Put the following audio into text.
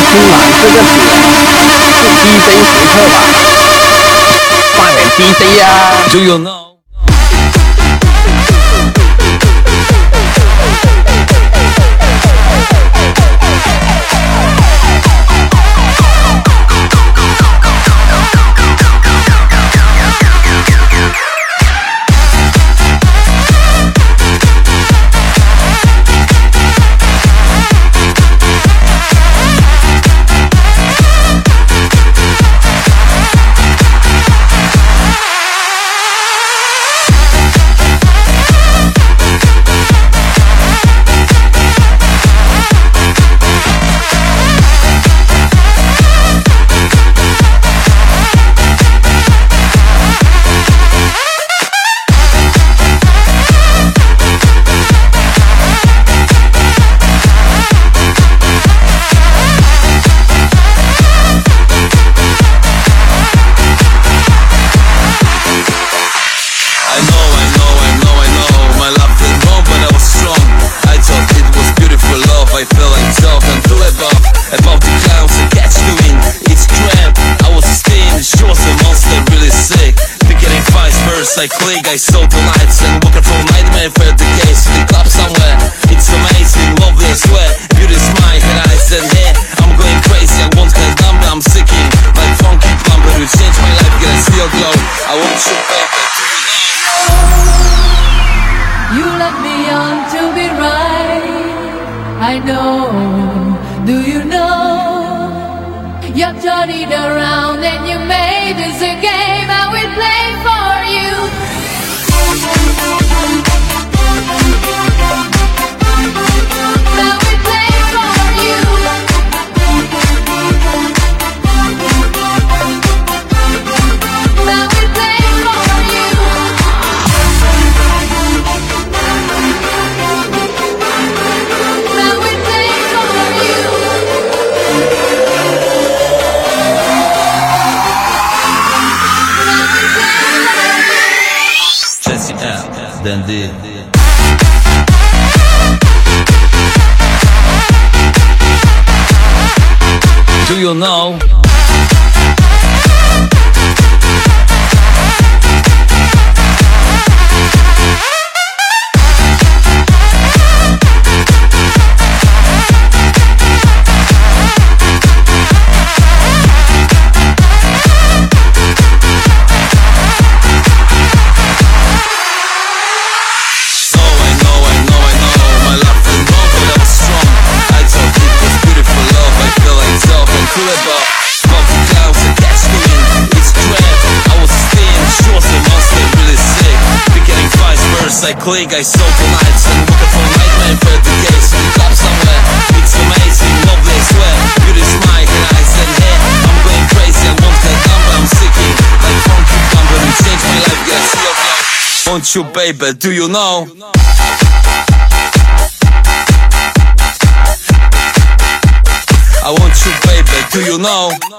听完这个曲是 DJ 时刻吧，放点 DJ 呀。 Do you know? I fell like tough and flew above the clouds and catch the wind. It's crap, I was stained, she was a monster, really sick. Beginning vice versa, I click, I saw the lights and woke up from nightmare, felt the case in the club somewhere. It's amazing, lovely, I swear. Beauty smile, her eyes and hair. I'm going crazy, I want her number, I'm sicking. Like funky plumber, you changed my life, get a steel glow. I want you, baby, do you know? You left me on to be right. I know, do you know? You turned it around and you made this a game I will play for you. Now we play for you. Now we play for you. Then the Do you know? I click, I saw the lights and woke up from nightmare, felt the case in the club somewhere. It's amazing, lovely, I swear. Beauty smile, her eyes and hair. I'm going crazy, I want her number, I'm sicking. Like funky plumber, you changed my life, get a seal glow. Want you, baby, do you know? I want you, baby, do you know?